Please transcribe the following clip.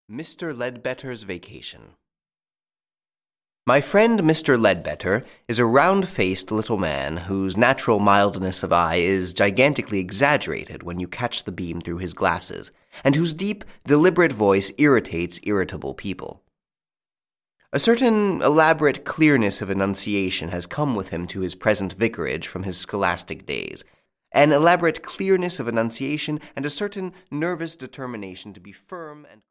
Mr. Ledbetter's Vacation. My friend Mr. Ledbetter is a round-faced little man whose natural mildness of eye is gigantically exaggerated when you catch the beam through his glasses, and whose deep, deliberate voice irritates irritable people. A certain elaborate clearness of enunciation has come with him to his present vicarage from his scholastic days, an elaborate clearness of enunciation and a certain nervous determination to be firm and